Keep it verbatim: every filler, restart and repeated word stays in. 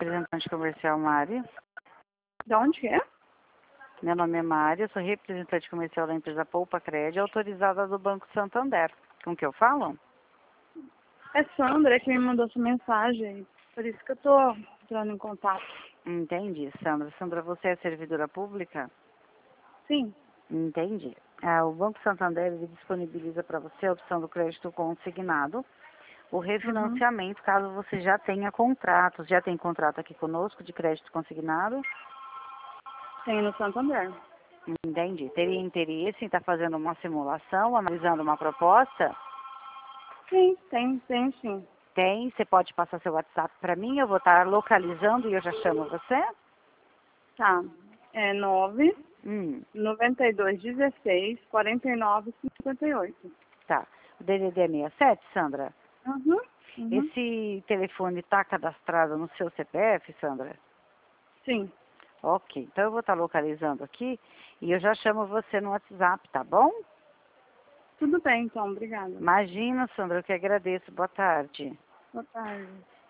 representante comercial Mari. De onde que é? Meu nome é Mari, eu sou representante comercial da empresa Poupa Cred, autorizada do Banco Santander. Com que eu falo? É Sandra que me mandou essa mensagem. Por isso que eu tô entrando em contato. Entendi, Sandra. Sandra, você é servidora pública? Sim. Entendi. Ah, o Banco Santander ele disponibiliza para você a opção do crédito consignado, o Uhum. refinanciamento, caso você já tenha contratos. Já tem contrato aqui conosco de crédito consignado? Tem no Santander. Entendi. Teria interesse em estar fazendo uma simulação, analisando uma proposta? Sim, tem, tem sim. Tem. Você pode passar seu WhatsApp para mim, eu vou estar localizando e eu já chamo você? Tá. É nove, Hum, noventa e dois, dezesseis, quarenta e nove, cinquenta e oito. tá. O D D D é sessenta e sete, Sandra? Uhum. Uhum. Esse telefone está cadastrado no seu C P F, Sandra? Sim. Ok, então eu vou estar localizando aqui e eu já chamo você no WhatsApp, tá bom? Tudo bem, então. Obrigada. Imagina, Sandra, eu que agradeço. Boa tarde. Boa tarde.